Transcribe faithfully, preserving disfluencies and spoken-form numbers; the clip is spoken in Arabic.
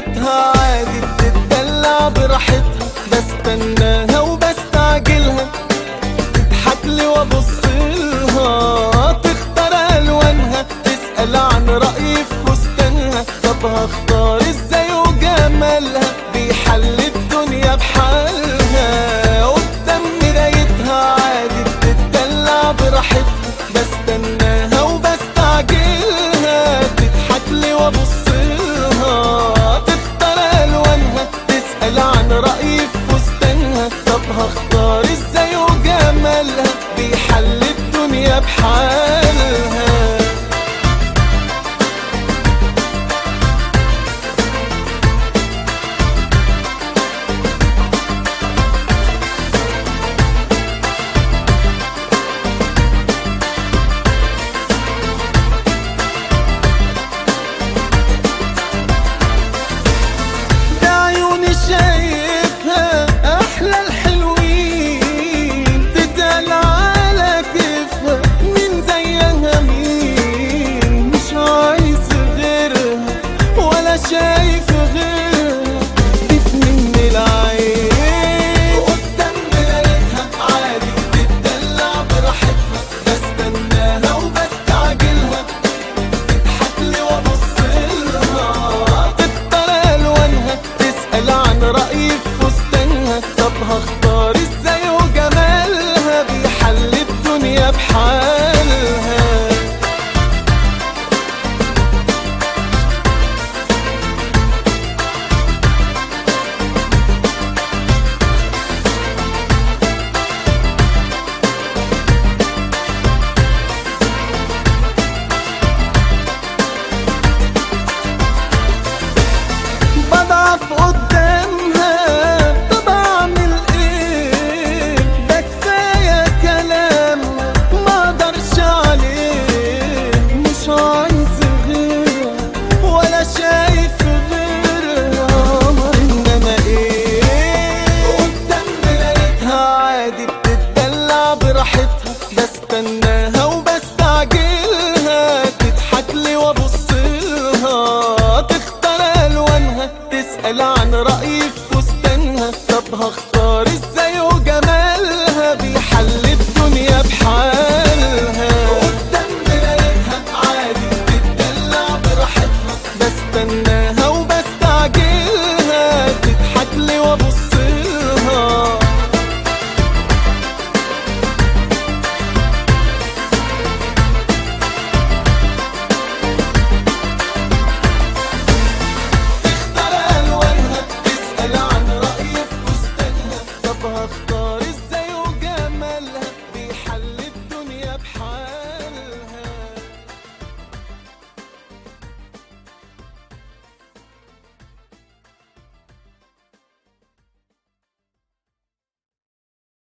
مرايتها عادي بتتدلع براحتها، بستناها وبستعجلها تضحكلي وابصلها، تختار الوانها تسأل عن رأيي في فستانها، طب هختار ازاي وجمالها بيحل الدنيا بحالها، قدام مرايتها عادي بتتدلع براحتها، بستناها وبستعجلها تضحكلي وابصلها، تختار الوانها تسأل عن رأيي في فستانها، طب هختار ازاي وجمالها بيحل الدنيا بحالها. شايفها أحلى الحلوين تتقال على كيفها، مين زيها مين، مش عايز غيرها ولا شايف غيرها، ضيفني من العين قدام مرايتها عادي بتتدلع براحتها، بستناها وبستعجلها تضحكلي وابصلها، تختار ألوانها تسأل عن رأيي في فستانها، طب هختار ازاي وجمالها بيحل الدنيا بحالها. بضعف قدامها طب اعمل ايه، ده كفايه كلام ما اقدرش عليه، مش عايز غيرها ولا شايف غيرها، انما ايه قدام مرايتها عادي بتتدلع براحتها، بستناها وبستعجل